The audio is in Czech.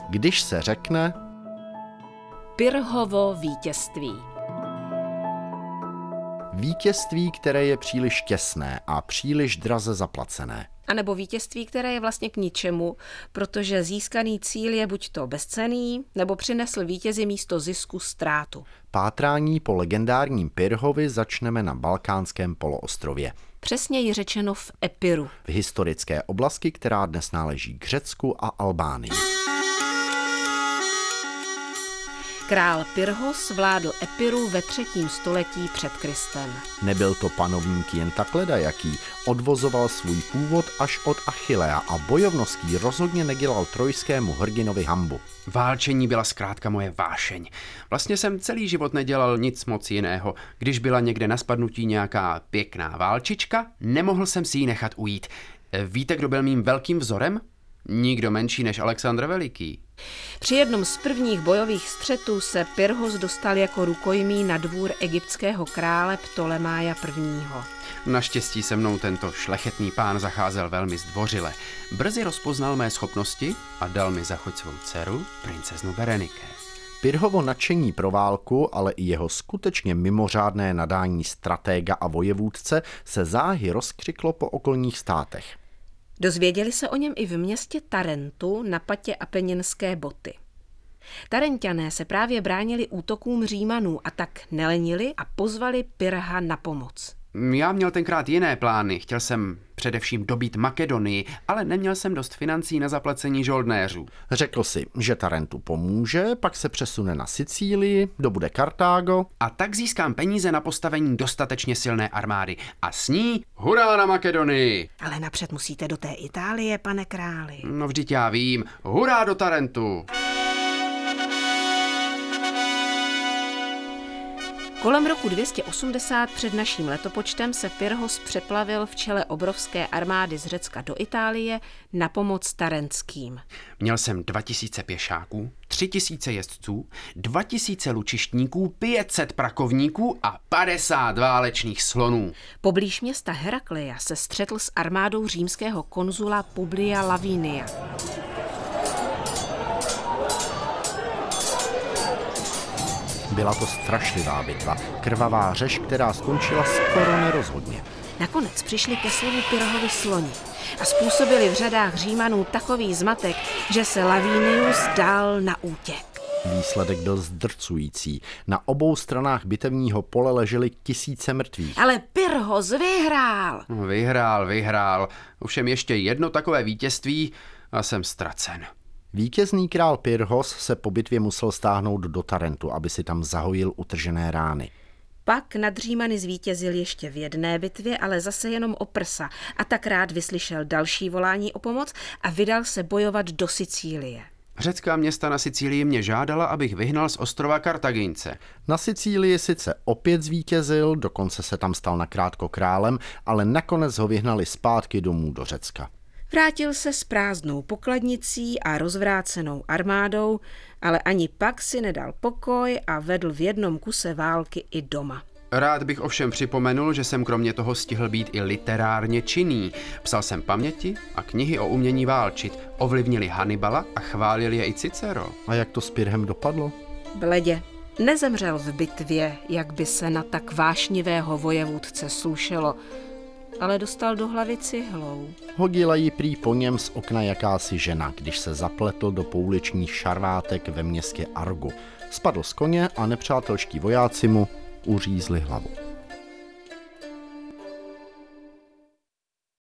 když se řekne Pyrrhovo vítězství. Vítězství, které je příliš těsné a příliš draze zaplacené. A nebo vítězství, které je vlastně k ničemu, protože získaný cíl je buď to bezcenný, nebo přinesl vítězi místo zisku ztrátu. Pátrání po legendárním Pyrrhovi začneme na Balkánském poloostrově. Přesněji řečeno v Epiru. V historické oblasti, která dnes náleží k Řecku a Albánii. Král Pyrrhos vládl Epiru ve 3. století před Kristem. Nebyl to panovník jen tak ledajaký, odvozoval svůj původ až od Achillea a bojovností rozhodně nedělal trojskému hrdinovi hanbu. Válčení byla zkrátka moje vášeň. Vlastně jsem celý život nedělal nic moc jiného. Když byla někde na spadnutí nějaká pěkná válčička, nemohl jsem si ji nechat ujít. Víte, kdo byl mým velkým vzorem? Nikdo menší než Alexandr Veliký. Při jednom z prvních bojových střetů se Pyrrhos dostal jako rukojmí na dvůr egyptského krále Ptolemája I. Naštěstí se mnou tento šlechetný pán zacházel velmi zdvořile. Brzy rozpoznal mé schopnosti a dal mi za chuť svou dceru, princeznu Berenike. Pyrrhovo nadšení pro válku, ale i jeho skutečně mimořádné nadání stratéga a vojevůdce se záhy rozkřiklo po okolních státech. Dozvěděli se o něm i v městě Tarentu na patě Apeninské boty. Tarenťané se právě bránili útokům Římanů a tak nelenili a pozvali Pyrrha na pomoc. Já měl tenkrát jiné plány. Chtěl jsem především dobít Makedonii, ale neměl jsem dost financí na zaplacení žoldnéřů. Řekl si, že Tarentu pomůže, pak se přesune na Sicílii, dobude Kartágo. A tak získám peníze na postavení dostatečně silné armády. A s ní hurá na Makedonii! Ale napřed musíte do té Itálie, pane králi. No vždyť já vím. Hurá do Tarentu! Kolem roku 280 před naším letopočtem se Pyrrhos přeplavil v čele obrovské armády z Řecka do Itálie na pomoc tarentským. Měl jsem 2000 pěšáků, 3000 jezdců, 2000 lučištníků, 500 prakovníků a 50 válečných slonů. Poblíž města Herakleia se střetl s armádou římského konzula Publia Lavinia. Byla to strašlivá bitva, krvavá řež, která skončila skoro nerozhodně. Nakonec přišli ke slovu Pyrrhovi sloni a způsobili v řadách Římanů takový zmatek, že se Lavinius dal na útěk. Výsledek byl zdrcující. Na obou stranách bitevního pole ležely tisíce mrtvých. Ale Pyrrhos vyhrál. Vyhrál. Ovšem ještě jedno takové vítězství a jsem ztracen. Vítězný král Pyrrhos se po bitvě musel stáhnout do Tarentu, aby si tam zahojil utržené rány. Pak nad Římany zvítězil ještě v jedné bitvě, ale zase jenom o prsa a tak rád vyslyšel další volání o pomoc a vydal se bojovat do Sicílie. Řecká města na Sicílii mě žádala, abych vyhnal z ostrova Kartagince. Na Sicílii sice opět zvítězil, dokonce se tam stal nakrátko králem, ale nakonec ho vyhnali zpátky domů do Řecka. Vrátil se s prázdnou pokladnicí a rozvrácenou armádou, ale ani pak si nedal pokoj a vedl v jednom kuse války i doma. Rád bych ovšem připomenul, že jsem kromě toho stihl být i literárně činný. Psal jsem paměti a knihy o umění válčit, ovlivnili Hannibala a chválil je i Cicero. A jak to s Pyrrhem dopadlo? Bledě. Nezemřel v bitvě, jak by se na tak vášnivého vojevůdce slušelo, ale dostal do hlavy cihlou. Hodila ji prý po něm z okna jakási žena, když se zapletl do pouličních šarvátek ve městě Argu. Spadl z koně a nepřátelští vojáci mu uřízli hlavu.